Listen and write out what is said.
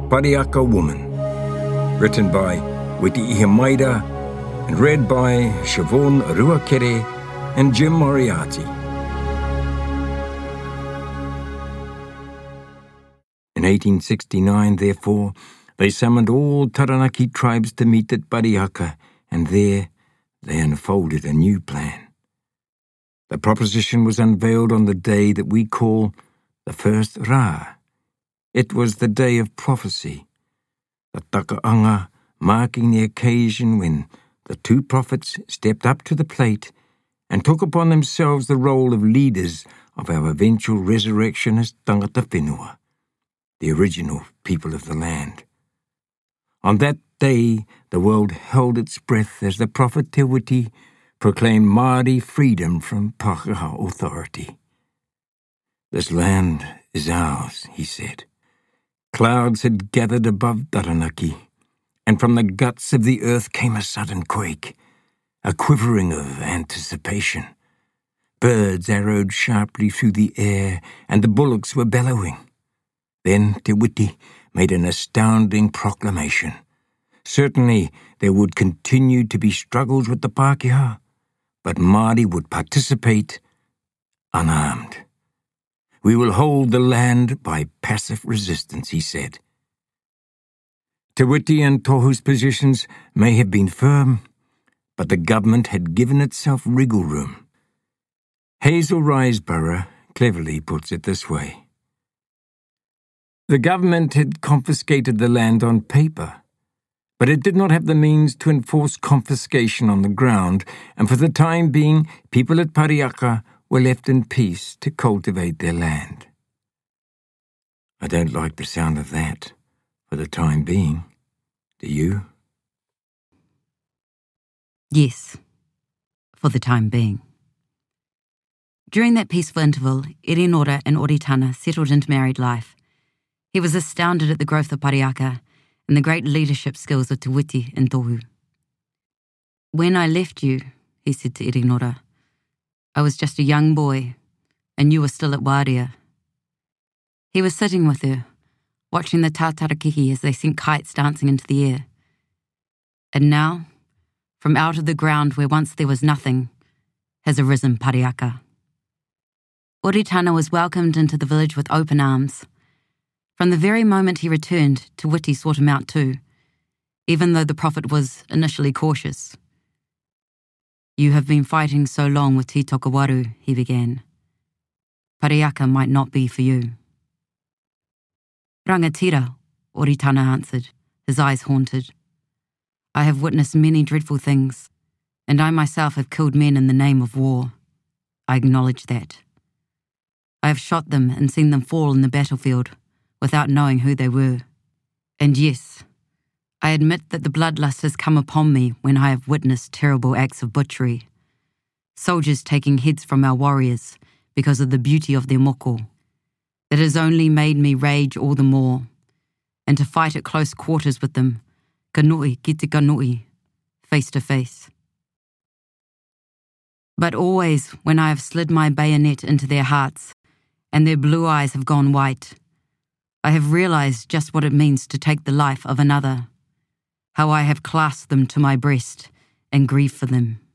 Pariaka Woman, written by Witi Ihamaida and read by Siobhan Ruakere and Jim Moriarty. In 1869, therefore, they summoned all Taranaki tribes to meet at Pariaka, and there they unfolded a new plan. The proposition was unveiled on the day that we call the first Ra. It was the day of prophecy, the takaanga marking the occasion when the two prophets stepped up to the plate and took upon themselves the role of leaders of our eventual resurrection as tangata whenua, the original people of the land. On that day, the world held its breath as the prophet Te Witi proclaimed Māori freedom from Pākehā authority. "This land is ours," he said. Clouds had gathered above Taranaki, and from the guts of the earth came a sudden quake, a quivering of anticipation. Birds arrowed sharply through the air, and the bullocks were bellowing. Then Te Witi made an astounding proclamation. Certainly there would continue to be struggles with the Pākehā, but Māori would participate unarmed. "We will hold the land by passive resistance," he said. Te Witi and Tohu's positions may have been firm, but the government had given itself wriggle room. Hazel Riseborough cleverly puts it this way: the government had confiscated the land on paper, but it did not have the means to enforce confiscation on the ground, and for the time being, people at Pariaka were left in peace to cultivate their land. I don't like the sound of that, for the time being. Do you? Yes, for the time being. During that peaceful interval, Erenora and Oritana settled into married life. He was astounded at the growth of Pariaka and the great leadership skills of Te Witi and Tohu. "When I left you," he said to Erenora, "I was just a young boy, and you were still at Wāria." He was sitting with her, watching the tātarakihi as they sent kites dancing into the air. And now, from out of the ground where once there was nothing, has arisen Pariaka. Oritana was welcomed into the village with open arms. From the very moment he returned, Te Witi sought him out too, even though the prophet was initially cautious. "You have been fighting so long with Te Tokawaru," he began. "Pariaka might not be for you." "Rangatira," Oritana answered, his eyes haunted. "I have witnessed many dreadful things, and I myself have killed men in the name of war. I acknowledge that. I have shot them and seen them fall in the battlefield without knowing who they were. And yes, I admit that the bloodlust has come upon me when I have witnessed terrible acts of butchery. Soldiers taking heads from our warriors because of the beauty of their moko. That has only made me rage all the more, and to fight at close quarters with them, kanui ki te kanui, face to face. But always when I have slid my bayonet into their hearts, and their blue eyes have gone white, I have realized just what it means to take the life of another, how I have clasped them to my breast and grieved for them.